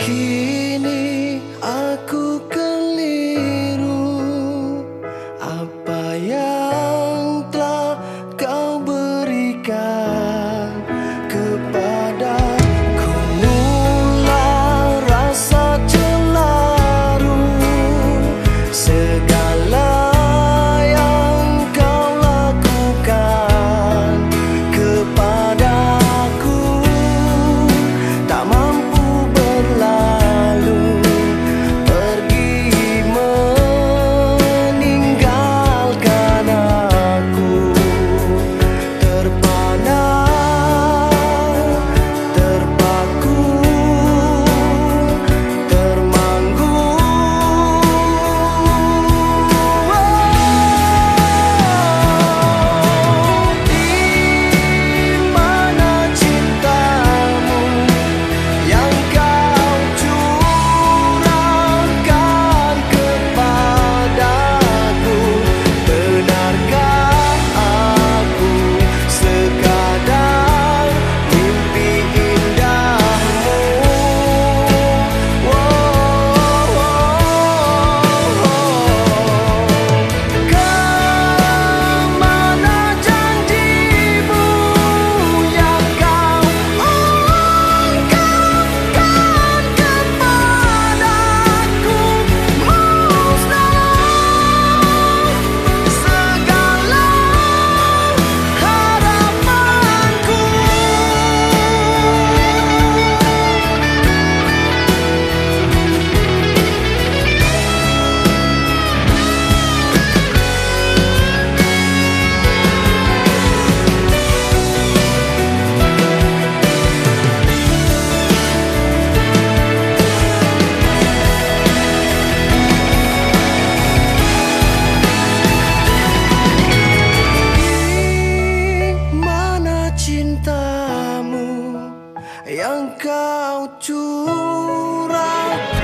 Kini aku keliru, apa yang telah kau berikan kepadaku. Mula rasa cembaru, segala yang kau lakukan kepadaku tak mampu berlalu, pergi meninggalkan aku. Terpana, terpaku, termanggu. Di mana cintamu yang kau curahkan kepadaku? Benarkah aku sekadar mimpi indahmu? Kemana janjimu yang kau ungkapkan kepadaku? Musnah segala harapanku. Di mana cintamu yang kau curahkan